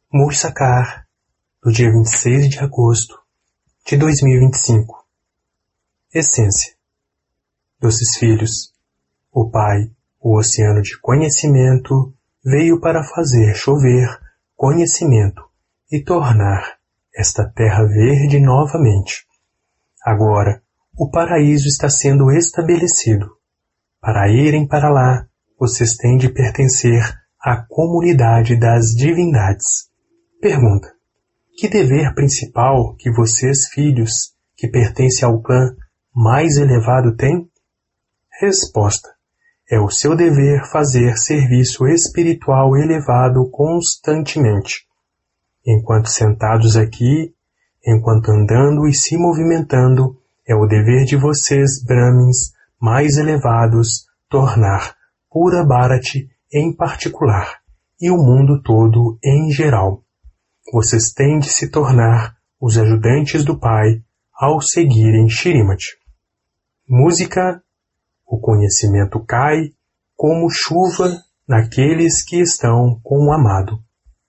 Mursakar, do dia 26 de agosto de 2025. Essência. Doces filhos, o Pai, o oceano de conhecimento, veio para fazer chover conhecimento e tornar esta terra verde novamente. Agora, o paraíso está sendo estabelecido. Para irem para lá, vocês têm de pertencer à comunidade das divindades. Pergunta: que dever principal que vocês, filhos, que pertencem ao clã mais elevado têm? Resposta: é o seu dever fazer serviço espiritual elevado constantemente. Enquanto sentados aqui, enquanto andando e se movimentando, é o dever de vocês, Brahmins, mais elevados, tornar Pura Bharati em particular e o mundo todo em geral. Vocês têm de se tornar os ajudantes do Pai ao seguirem Shrimati. Música. O conhecimento cai como chuva naqueles que estão com o amado.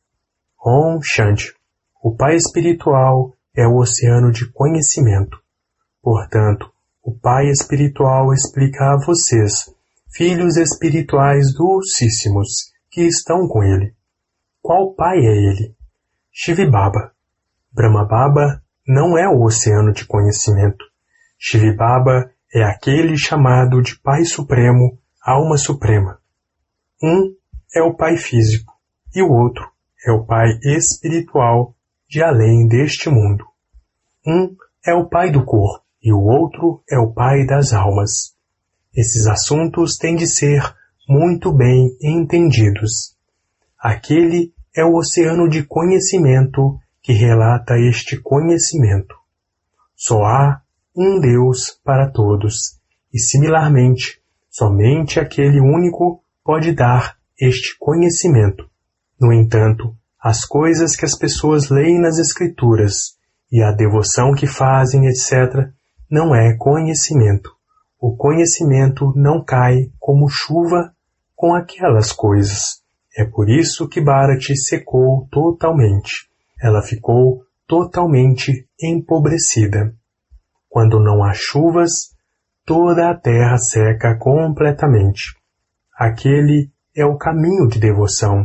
Om Shanti. O Pai espiritual é o oceano de conhecimento. Portanto, o Pai espiritual explica a vocês, filhos espirituais dulcíssimos, que estão com ele. Qual Pai é ele? Shivibaba. Brahmababa não é o oceano de conhecimento. Shivibaba é aquele chamado de Pai Supremo, Alma Suprema. Um é o Pai físico e o outro é o Pai espiritual de além deste mundo. Um é o Pai do corpo e o outro é o Pai das almas. Esses assuntos têm de ser muito bem entendidos. Aquele é o oceano de conhecimento que relata este conhecimento. Só há um Deus para todos, e similarmente, somente aquele único pode dar este conhecimento. No entanto, as coisas que as pessoas leem nas Escrituras e a devoção que fazem, etc., não é conhecimento. O conhecimento não cai como chuva com aquelas coisas. É por isso que Bharati secou totalmente. Ela ficou totalmente empobrecida. Quando não há chuvas, toda a terra seca completamente. Aquele é o caminho de devoção.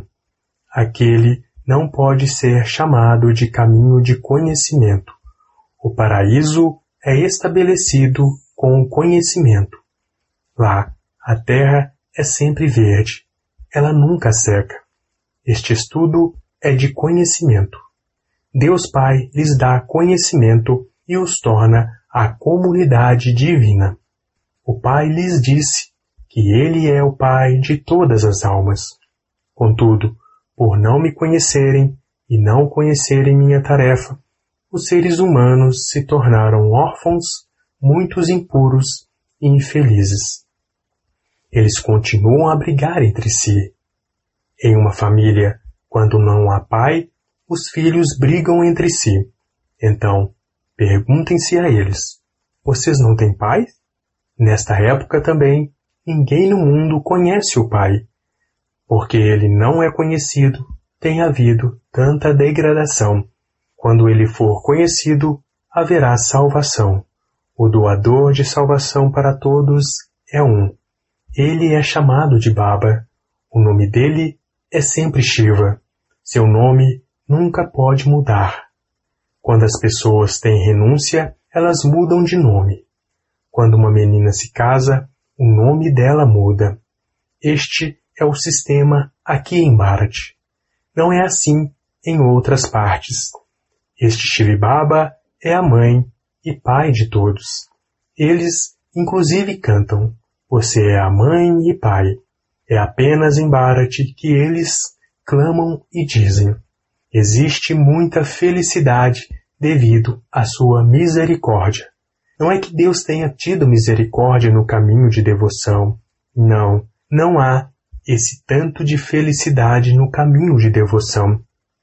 Aquele não pode ser chamado de caminho de conhecimento. O paraíso é estabelecido com o conhecimento. Lá, a terra é sempre verde. Ela nunca seca. Este estudo é de conhecimento. Deus Pai lhes dá conhecimento e os torna a comunidade divina. O Pai lhes disse que Ele é o Pai de todas as almas. Contudo, por não me conhecerem e não conhecerem minha tarefa, os seres humanos se tornaram órfãos, muitos impuros e infelizes. Eles continuam a brigar entre si. Em uma família, quando não há pai, os filhos brigam entre si. Então, perguntem-se a eles: vocês não têm pai? Nesta época também, ninguém no mundo conhece o Pai. Porque ele não é conhecido, tem havido tanta degradação. Quando ele for conhecido, haverá salvação. O doador de salvação para todos é um. Ele é chamado de Baba. O nome dele é sempre Shiva. Seu nome nunca pode mudar. Quando as pessoas têm renúncia, elas mudam de nome. Quando uma menina se casa, o nome dela muda. Este é o sistema aqui em Bharati. Não é assim em outras partes. Este Shivibaba é a mãe e pai de todos. Eles, inclusive, cantam: você é a mãe e pai. É apenas em Bharati que eles clamam e dizem: existe muita felicidade devido à sua misericórdia. Não é que Deus tenha tido misericórdia no caminho de devoção. Não, não há esse tanto de felicidade no caminho de devoção.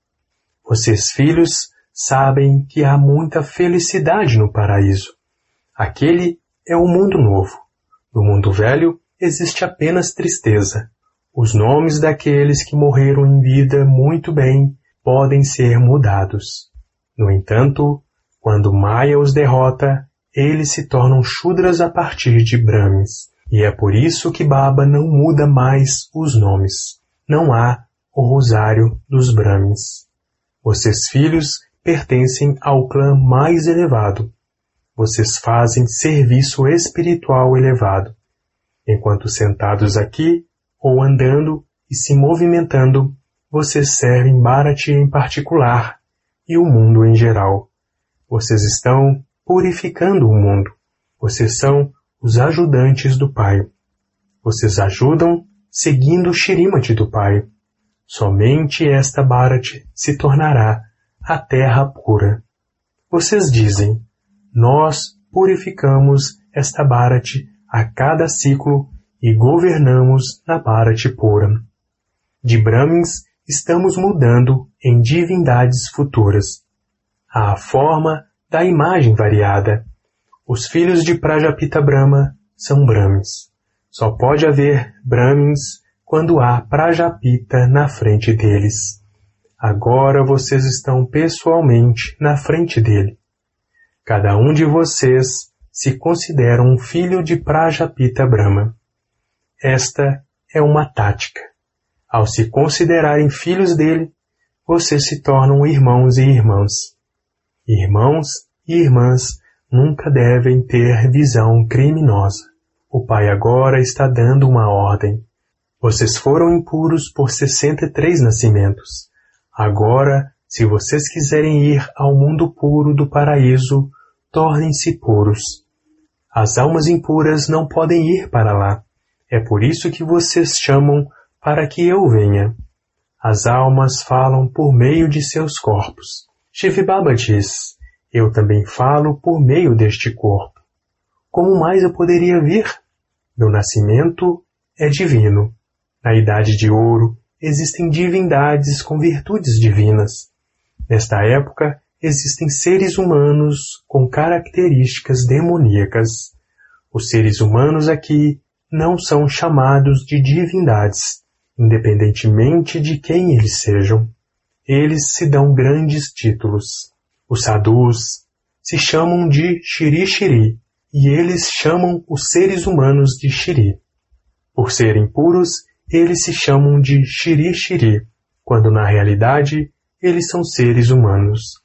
Vocês, filhos, sabem que há muita felicidade no paraíso. Aquele é o mundo novo. No mundo velho existe apenas tristeza. Os nomes daqueles que morreram em vida muito bem podem ser mudados. No entanto, quando Maya os derrota, eles se tornam Shudras a partir de Brahmins. E é por isso que Baba não muda mais os nomes. Não há o rosário dos Brahmins. Vocês, filhos, pertencem ao clã mais elevado. Vocês fazem serviço espiritual elevado. Enquanto sentados aqui, ou andando e se movimentando, vocês servem Bharati em particular e o mundo em geral. Vocês estão purificando o mundo. Vocês são os ajudantes do Pai. Vocês ajudam seguindo o Shrimati do Pai. Somente esta Bharati se tornará a terra pura. Vocês dizem, nós purificamos esta Bharati a cada ciclo e governamos na Bharati pura. De Brahmins estamos mudando em divindades futuras. À forma da imagem variada. Os filhos de Prajapita Brahma são Brahmins. Só pode haver Brahmins quando há Prajapita na frente deles. Agora vocês estão pessoalmente na frente dele. Cada um de vocês se considera um filho de Prajapita Brahma. Esta é uma tática. Ao se considerarem filhos dele, vocês se tornam irmãos e irmãs. Irmãos e irmãs nunca devem ter visão criminosa. O Pai agora está dando uma ordem. Vocês foram impuros por 63 nascimentos. Agora, se vocês quiserem ir ao mundo puro do paraíso, tornem-se puros. As almas impuras não podem ir para lá. É por isso que vocês chamam para que eu venha. As almas falam por meio de seus corpos. Shiv Baba diz, eu também falo por meio deste corpo. Como mais eu poderia vir? Meu nascimento é divino. Na Idade de Ouro, existem divindades com virtudes divinas. Nesta época, existem seres humanos com características demoníacas. Os seres humanos aqui não são chamados de divindades, independentemente de quem eles sejam. Eles se dão grandes títulos. Os sadhus se chamam de Shri Shri, e eles chamam os seres humanos de Shri. Por serem puros, eles se chamam de Shri Shri, quando na realidade eles são seres humanos.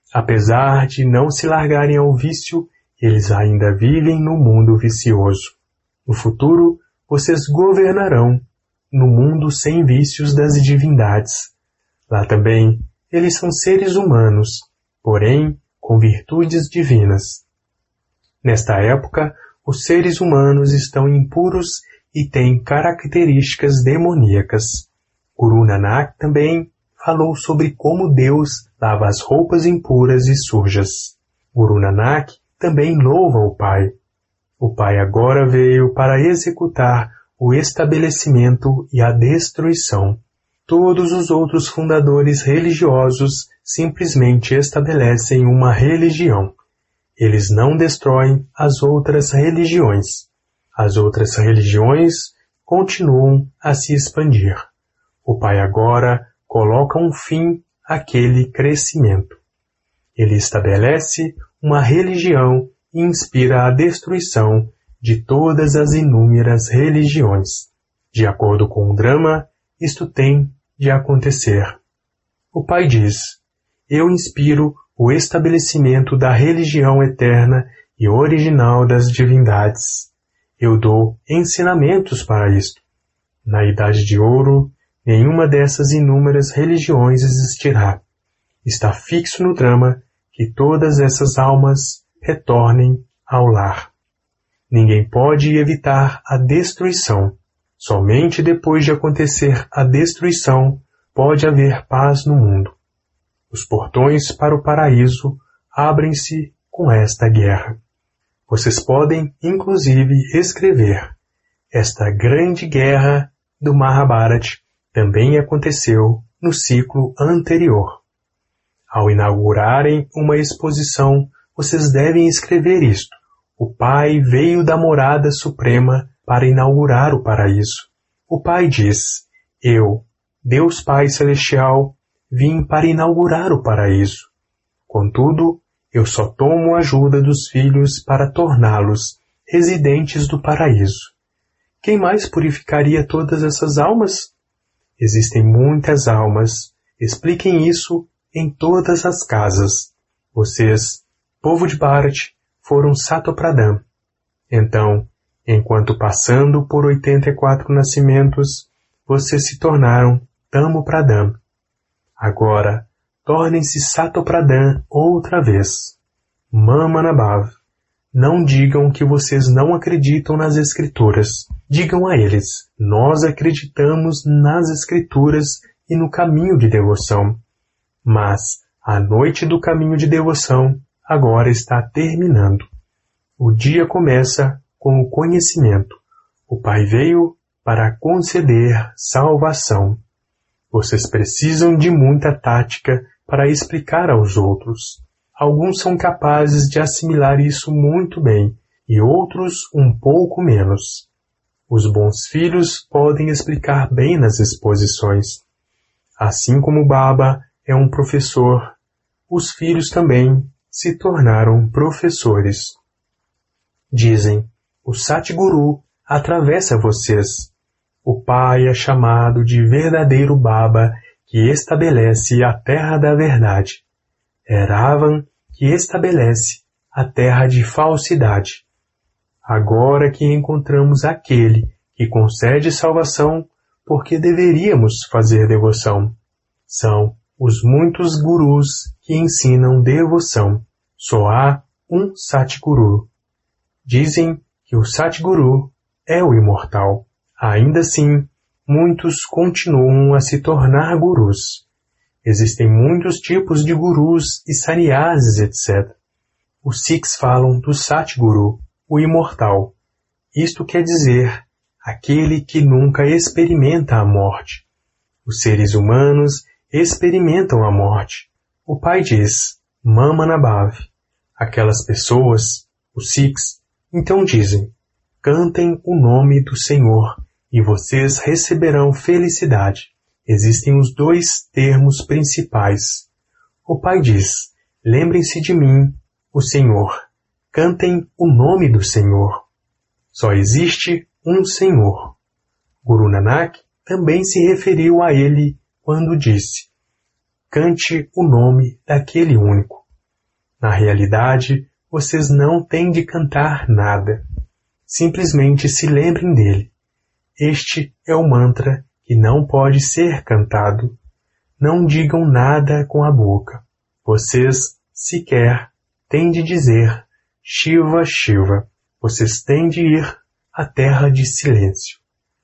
Apesar de não se largarem ao vício, eles ainda vivem no mundo vicioso. No futuro, vocês governarão no mundo sem vícios das divindades. Lá também, eles são seres humanos, porém com virtudes divinas. Nesta época, os seres humanos estão impuros e têm características demoníacas. Guru Nanak também falou sobre como Deus lava as roupas impuras e sujas. Guru Nanak também louva o Pai. O Pai agora veio para executar o estabelecimento e a destruição. Todos os outros fundadores religiosos simplesmente estabelecem uma religião. Eles não destroem as outras religiões. As outras religiões continuam a se expandir. O Pai agora coloca um fim àquele crescimento. Ele estabelece uma religião e inspira a destruição de todas as inúmeras religiões. De acordo com o drama, isto tem de acontecer. O Pai diz, eu inspiro o estabelecimento da religião eterna e original das divindades. Eu dou ensinamentos para isto. Na Idade de Ouro, nenhuma dessas inúmeras religiões existirá. Está fixo no drama que todas essas almas retornem ao lar. Ninguém pode evitar a destruição. Somente depois de acontecer a destruição pode haver paz no mundo. Os portões para o paraíso abrem-se com esta guerra. Vocês podem, inclusive, escrever: esta grande guerra do Mahabharata também aconteceu no ciclo anterior. Ao inaugurarem uma exposição, vocês devem escrever isto. O Pai veio da morada suprema para inaugurar o paraíso. O Pai diz, eu, Deus Pai Celestial, vim para inaugurar o paraíso. Contudo, eu só tomo a ajuda dos filhos para torná-los residentes do paraíso. Quem mais purificaria todas essas almas? Existem muitas almas. Expliquem isso em todas as casas. Vocês, povo de Bharat, foram Satopradhan. Então, enquanto passando por 84 nascimentos, vocês se tornaram Tamopradhan. Agora, tornem-se Satopradhan outra vez. Mamanabhav. Não digam que vocês não acreditam nas Escrituras. Digam a eles, nós acreditamos nas Escrituras e no caminho de devoção. Mas a noite do caminho de devoção agora está terminando. O dia começa com o conhecimento. O Pai veio para conceder salvação. Vocês precisam de muita tática para explicar aos outros. Alguns são capazes de assimilar isso muito bem, e outros um pouco menos. Os bons filhos podem explicar bem nas exposições. Assim como Baba é um professor, os filhos também se tornaram professores. Dizem, o Satguru atravessa vocês. O Pai é chamado de verdadeiro Baba que estabelece a terra da verdade. É Ravan que estabelece a terra de falsidade. Agora que encontramos aquele que concede salvação, porque deveríamos fazer devoção. São os muitos gurus que ensinam devoção. Só há um Satguru. Dizem que o Satguru é o imortal. Ainda assim, muitos continuam a se tornar gurus. Existem muitos tipos de gurus e sannyasis, etc. Os Sikhs falam do Satguru, o imortal. Isto quer dizer, aquele que nunca experimenta a morte. Os seres humanos experimentam a morte. O Pai diz, Mamanabhav. Aquelas pessoas, os Sikhs, então dizem, cantem o nome do Senhor e vocês receberão felicidade. Existem os dois termos principais. O Pai diz, lembrem-se de mim, o Senhor. Cantem o nome do Senhor. Só existe um Senhor. Guru Nanak também se referiu a ele quando disse, cante o nome daquele único. Na realidade, vocês não têm de cantar nada. Simplesmente se lembrem dele. Este é o mantra que não pode ser cantado. Não digam nada com a boca. Vocês, sequer, têm de dizer Shiva, Shiva. Vocês têm de ir à terra de silêncio.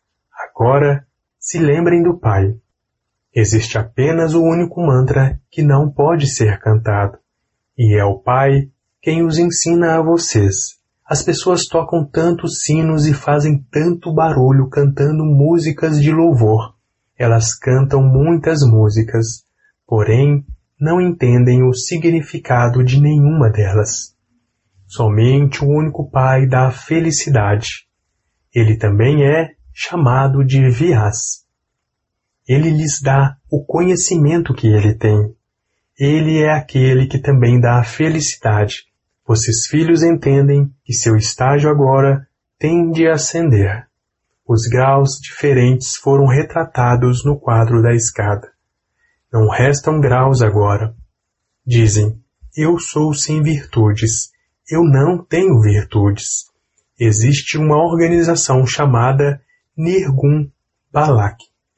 Agora, se lembrem do Pai. Existe apenas o único mantra que não pode ser cantado. E é o Pai quem os ensina a vocês. As pessoas tocam tantos sinos e fazem tanto barulho cantando músicas de louvor. Elas cantam muitas músicas, porém não entendem o significado de nenhuma delas. Somente o único Pai dá felicidade. Ele também é chamado de Vyas. Ele lhes dá o conhecimento que ele tem. Ele é aquele que também dá a felicidade. Vocês filhos entendem que seu estágio agora tem de ascender. Os graus diferentes foram retratados no quadro da escada. Não restam graus agora. Dizem, eu sou sem virtudes. Eu não tenho virtudes. Existe uma organização chamada Nirgun Balak.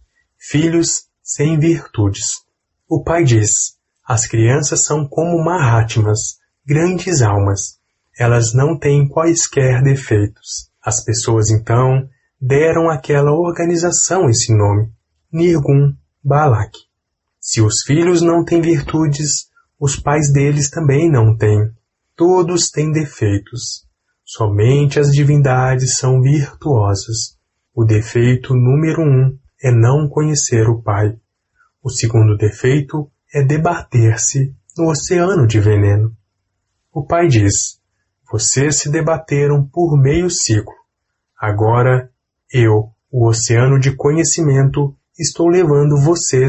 Filhos sem virtudes. O Pai diz, as crianças são como Mahatmas, grandes almas. Elas não têm quaisquer defeitos. As pessoas, então, deram àquela organização esse nome, Nirgun Balak. Se os filhos não têm virtudes, os pais deles também não têm. Todos têm defeitos. Somente as divindades são virtuosas. O defeito número 1 é não conhecer o Pai. O segundo defeito é debater-se no oceano de veneno. O Pai diz, vocês se debateram por meio ciclo. Agora, eu, o oceano de conhecimento, estou levando vocês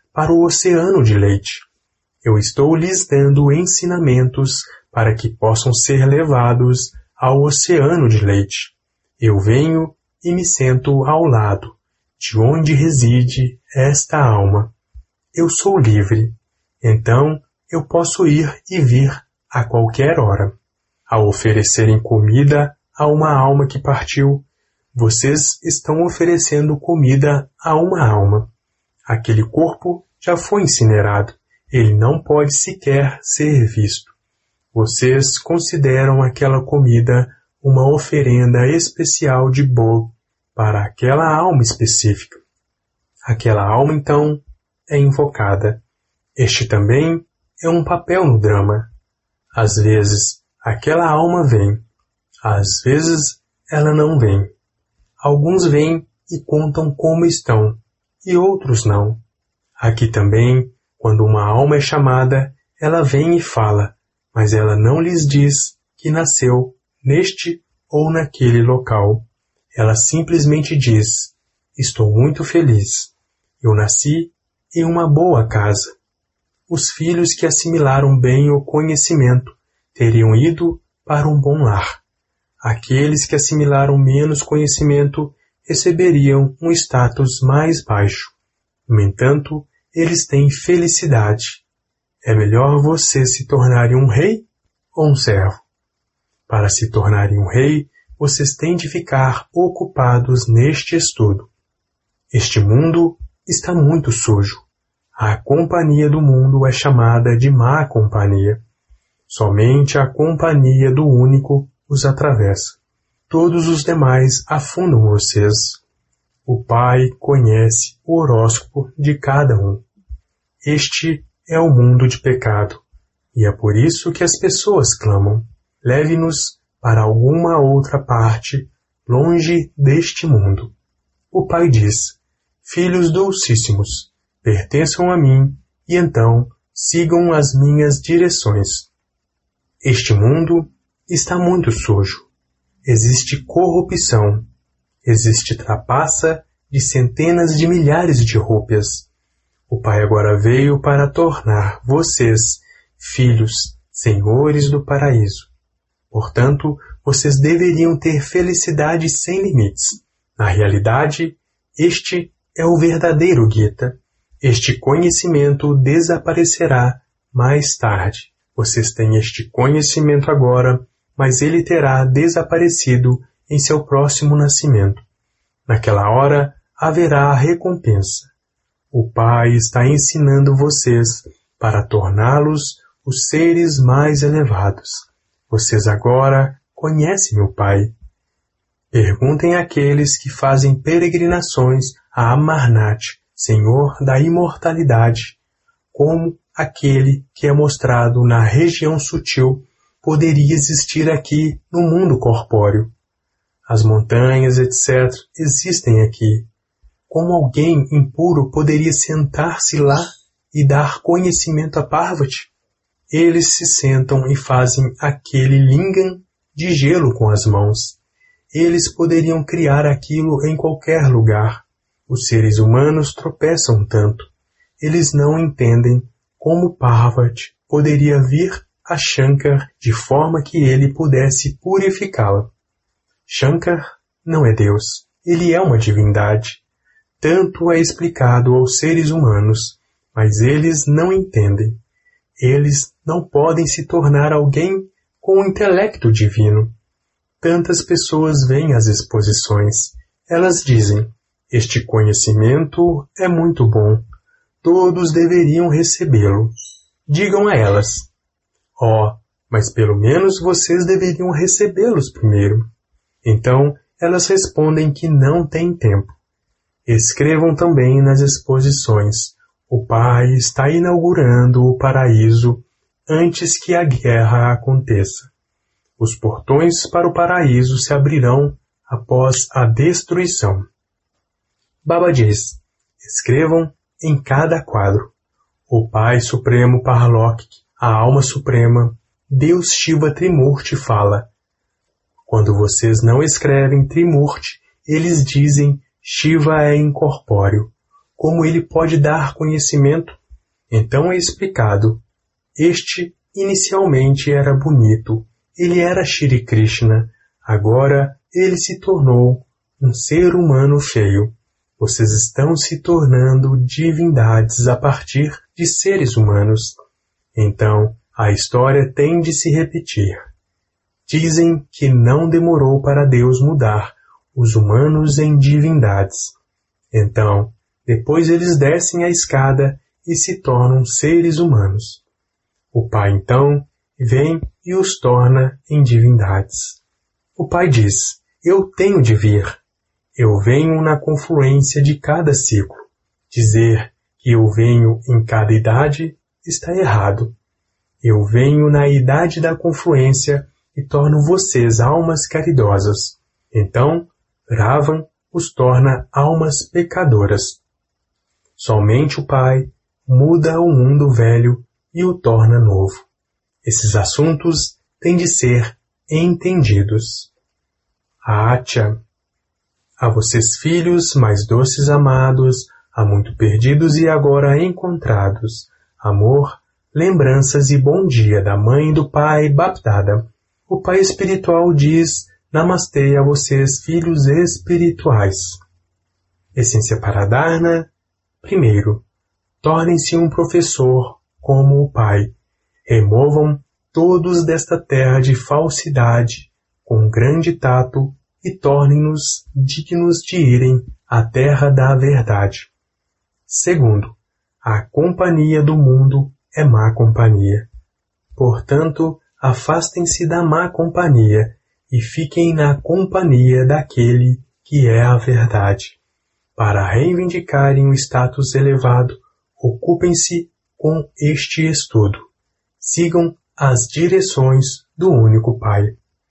para o oceano de leite. Eu estou lhes dando ensinamentos para que possam ser levados ao oceano de leite. Eu venho e me sento ao lado, de onde reside esta alma. Eu sou livre, então eu posso ir e vir a qualquer hora. Ao oferecerem comida a uma alma que partiu, vocês estão oferecendo comida a uma alma. Aquele corpo já foi incinerado, ele não pode sequer ser visto. Vocês consideram aquela comida uma oferenda especial de bolo para aquela alma específica. Aquela alma, então, é invocada. Este também é um papel no drama. Às vezes, aquela alma vem. Às vezes, ela não vem. Alguns vêm e contam como estão, e outros não. Aqui também, quando uma alma é chamada, ela vem e fala, mas ela não lhes diz que nasceu neste ou naquele local. Ela simplesmente diz, estou muito feliz. Eu nasci em uma boa casa. Os filhos que assimilaram bem o conhecimento teriam ido para um bom lar. Aqueles que assimilaram menos conhecimento receberiam um status mais baixo. No entanto, eles têm felicidade. É melhor vocês se tornarem um rei ou um servo? Para se tornarem um rei, vocês têm de ficar ocupados neste estudo. Este mundo está muito sujo. A companhia do mundo é chamada de má companhia. Somente a companhia do único os atravessa. Todos os demais afundam vocês. O Pai conhece o horóscopo de cada um. Este é o mundo de pecado, e é por isso que as pessoas clamam, leve-nos para alguma outra parte, longe deste mundo. O Pai diz, filhos docíssimos, pertençam a mim, e então sigam as minhas direções. Este mundo está muito sujo. Existe corrupção. Existe trapaça de centenas de milhares de rúpias. O Pai agora veio para tornar vocês, filhos, senhores do paraíso. Portanto, vocês deveriam ter felicidade sem limites. Na realidade, este é o verdadeiro Gita. Este conhecimento desaparecerá mais tarde. Vocês têm este conhecimento agora, mas ele terá desaparecido em seu próximo nascimento. Naquela hora haverá a recompensa. O Pai está ensinando vocês para torná-los os seres mais elevados. Vocês agora conhecem o Pai. Perguntem àqueles que fazem peregrinações a Amarnath, Senhor da imortalidade, como aquele que é mostrado na região sutil poderia existir aqui no mundo corpóreo. As montanhas, etc., existem aqui. Como alguém impuro poderia sentar-se lá e dar conhecimento a Parvati? Eles se sentam e fazem aquele lingam de gelo com as mãos. Eles poderiam criar aquilo em qualquer lugar. Os seres humanos tropeçam tanto. Eles não entendem como Parvati poderia vir a Shankar de forma que ele pudesse purificá-la. Shankar não é Deus. Ele é uma divindade. Tanto é explicado aos seres humanos, mas eles não entendem. Eles não podem se tornar alguém com o intelecto divino. Tantas pessoas vêm às exposições. Elas dizem, este conhecimento é muito bom. Todos deveriam recebê-lo. Digam a elas, mas pelo menos vocês deveriam recebê-los primeiro. Então, elas respondem que não têm tempo. Escrevam também nas exposições, o Pai está inaugurando o paraíso antes que a guerra aconteça. Os portões para o paraíso se abrirão após a destruição. Baba diz, escrevam em cada quadro. O Pai Supremo Paralokit, a Alma Suprema, Deus Shiva Trimurti fala. Quando vocês não escrevem Trimurti, eles dizem Shiva é incorpóreo. como ele pode dar conhecimento? Então é explicado. Este inicialmente era bonito, ele era Shri Krishna, agora ele se tornou um ser humano feio. Vocês estão se tornando divindades a partir de seres humanos. Então, a história tem de se repetir. Dizem que não demorou para Deus mudar os humanos em divindades. Então, depois eles descem a escada e se tornam seres humanos. O Pai, então, vem e os torna em divindades. O Pai diz, eu tenho de vir. Eu venho na confluência de cada ciclo. Dizer que eu venho em cada idade está errado. Eu venho na idade da confluência e torno vocês almas caridosas. Então, Ravan os torna almas pecadoras. Somente o Pai muda o mundo velho e o torna novo. Esses assuntos têm de ser entendidos. Atya. A vocês, filhos mais doces amados, há muito perdidos e agora encontrados, amor, lembranças e bom dia da mãe e do pai Bapdada. O pai espiritual diz Namastê a vocês, filhos espirituais. Essência para Dharna. Primeiro, tornem-se um professor como o pai. Removam todos desta terra de falsidade com grande tato e tornem-nos dignos de irem à terra da verdade. Segundo, a companhia do mundo é má companhia. Portanto, afastem-se da má companhia e fiquem na companhia daquele que é a verdade. Para reivindicarem um status elevado, ocupem-se com este estudo. Sigam as direções do único Pai.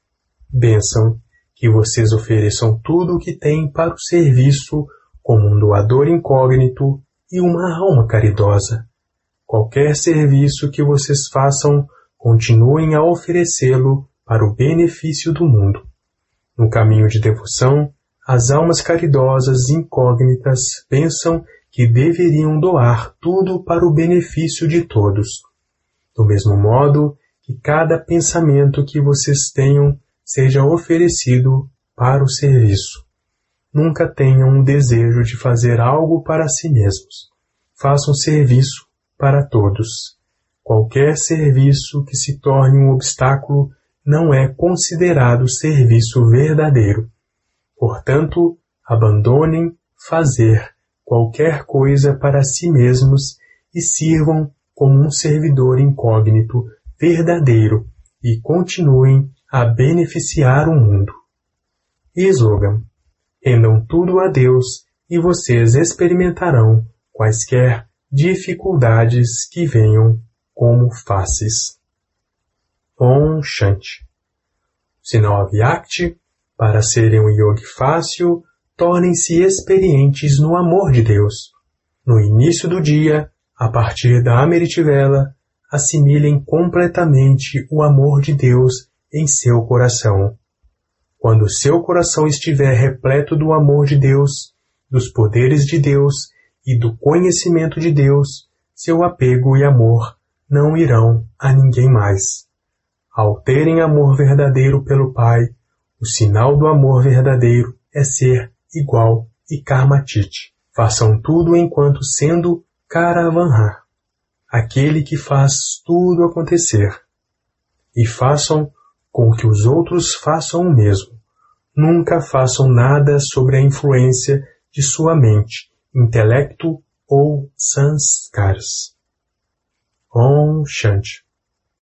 Bênção, que vocês ofereçam tudo o que têm para o serviço como um doador incógnito e uma alma caridosa. Qualquer serviço que vocês façam, continuem a oferecê-lo para o benefício do mundo. No caminho de devoção, as almas caridosas incógnitas pensam que deveriam doar tudo para o benefício de todos. Do mesmo modo que cada pensamento que vocês tenham seja oferecido para o serviço. Nunca tenham um desejo de fazer algo para si mesmos. Façam serviço para todos. Qualquer serviço que se torne um obstáculo não é considerado serviço verdadeiro. Portanto, abandonem fazer qualquer coisa para si mesmos e sirvam como um servidor incógnito verdadeiro e continuem a beneficiar o mundo. Slogan: rendam tudo a Deus e vocês experimentarão quaisquer dificuldades que venham como fáceis. Om Shanti. Sinal Avyakti: para serem um yogi fácil, tornem-se experientes no amor de Deus. No início do dia, a partir da Amritvela, assimilem completamente o amor de Deus em seu coração. Quando seu coração estiver repleto do amor de Deus, dos poderes de Deus e do conhecimento de Deus, seu apego e amor não irão a ninguém mais. Ao terem amor verdadeiro pelo Pai, o sinal do amor verdadeiro é ser igual e karmatite. Façam tudo enquanto sendo Karavanhar, aquele que faz tudo acontecer. E façam com que os outros façam o mesmo. Nunca façam nada sobre a influência de sua mente, intelecto ou sanskaras. Om Shanti.